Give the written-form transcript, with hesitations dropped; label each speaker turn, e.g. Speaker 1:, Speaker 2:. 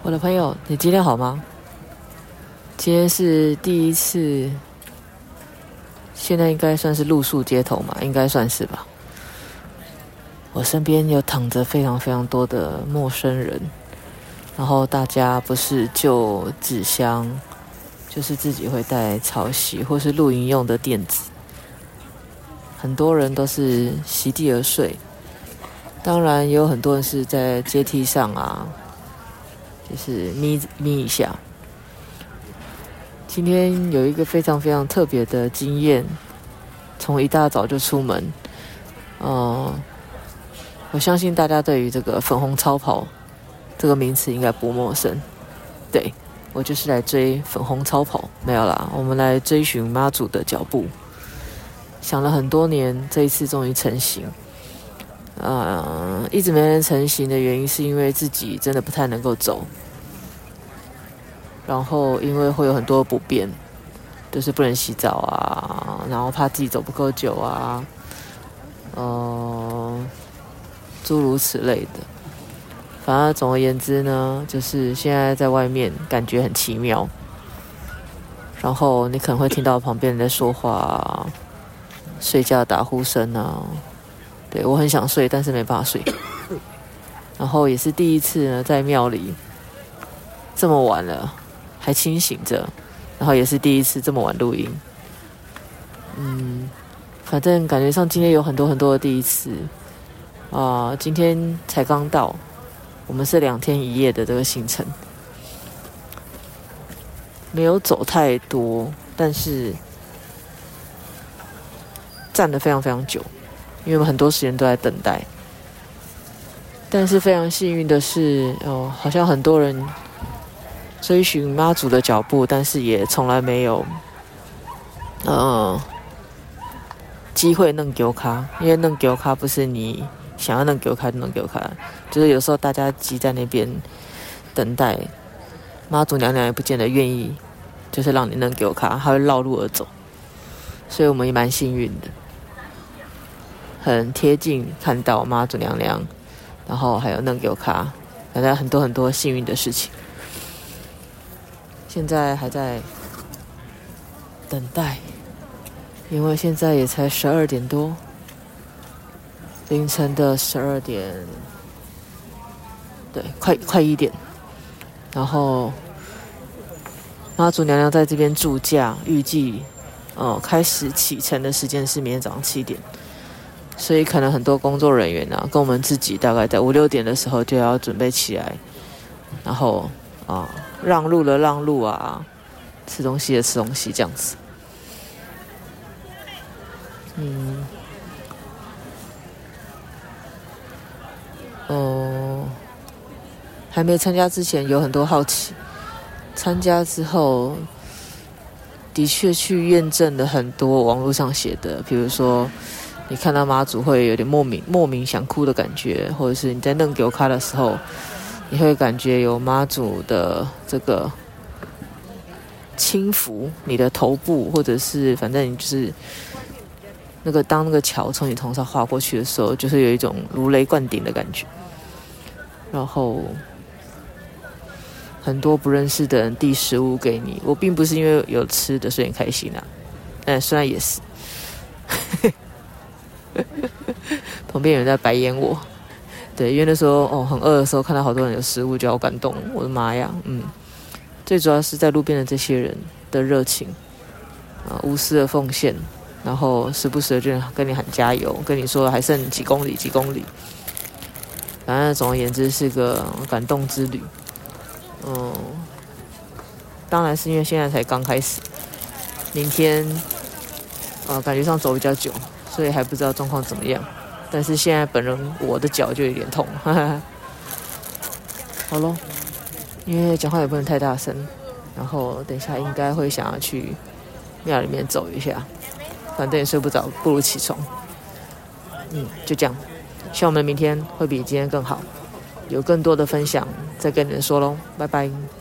Speaker 1: 我的朋友，你今天好吗？今天是第一次，现在应该算是露宿街头嘛，应该算是吧。我身边有躺着非常非常多的陌生人，然后大家不是就纸箱，就是自己会带潮汐或是露营用的垫子，很多人都是席地而睡。当然也有很多人是在阶梯上啊，就是眯一下。今天有一个非常非常特别的经验，从一大早就出门。我相信大家对于这个粉红超跑这个名词应该不陌生。对，我就是来追粉红超跑，没有啦，我们来追寻妈祖的脚步。想了很多年，这一次终于成型。一直没能成型的原因是因为自己真的不太能够走，然后因为会有很多不便，就是不能洗澡啊，然后怕自己走不够久啊，诸如此类的。反正总而言之呢，就是现在在外面感觉很奇妙，然后你可能会听到旁边人在说话啊，睡觉打呼声啊。对，我很想睡，但是没办法睡。然后也是第一次呢，在庙里这么晚了还清醒着，然后也是第一次这么晚录音。反正感觉上今天有很多很多的第一次今天才刚到，我们是2天1夜的这个行程，没有走太多，但是站得非常非常久，因为我们很多时间都在等待。但是非常幸运的是，好像很多人追寻妈祖的脚步，但是也从来没有机会弄丢卡，因为弄丢卡不是你想要弄丢卡就弄丢卡，就是有时候大家挤在那边等待，妈祖娘娘也不见得愿意，就是让你弄丢卡，她会绕路而走，所以我们也蛮幸运的，很贴近看到妈祖娘娘，然后还有弄丢卡，反正很多很多幸运的事情。现在还在等待，因为现在也才12点多，凌晨的12点，对，快1点。然后妈祖娘娘在这边驻驾，预计开始启程的时间是明天早上7点，所以可能很多工作人员啊，跟我们自己大概在5、6点的时候就要准备起来，然后让路的让路啊，吃东西的吃东西，这样子。还没参加之前有很多好奇，参加之后的确去验证了很多网络上写的，比如说你看到妈祖会有点莫名想哭的感觉，或者是你在弄丢卡的时候，你会感觉有妈祖的这个轻抚你的头部，或者是反正你就是当那个桥从你头上划过去的时候，就是有一种如雷贯顶的感觉。然后很多不认识的人递食物给你，我并不是因为有吃的所以很开心啊，但虽然也是旁边有人在白眼我。对，因为那时候很饿的时候，看到好多人有食物，就好感动，我的妈呀。最主要是在路边的这些人的热情无私的奉献，然后时不时的就跟你喊加油，跟你说还剩几公里，反正总而言之是个感动之旅。当然是因为现在才刚开始，明天感觉上走比较久，所以还不知道状况怎么样。但是现在本人我的脚就有点痛，好咯，因为讲话也不能太大声，然后等一下应该会想要去庙里面走一下，反正也睡不着，不如起床。就这样，希望我们明天会比今天更好，有更多的分享再跟你们说咯，拜拜。